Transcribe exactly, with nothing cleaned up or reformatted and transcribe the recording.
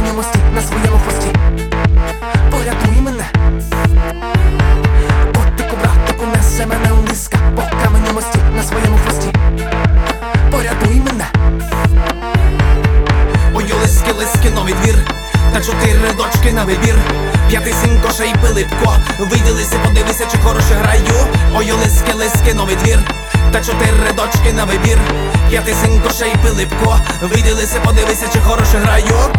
каменю мості на своєму хвості. Порятуй мене, котику, братику, несе мене у низка по каменю мості на своєму хвості. Порятуй мене. Ой, лиски, лиски, новий двір, та чотири дочки на вибір. П'ятий син Коша і Пилипко, виділися, подивися, чи хороше граю. Ой, лиски, лиски, новий двір, та чотири дочки на вибір. П'ятий син Коша і Пилипко, виділися, подивися, чи хороше граю.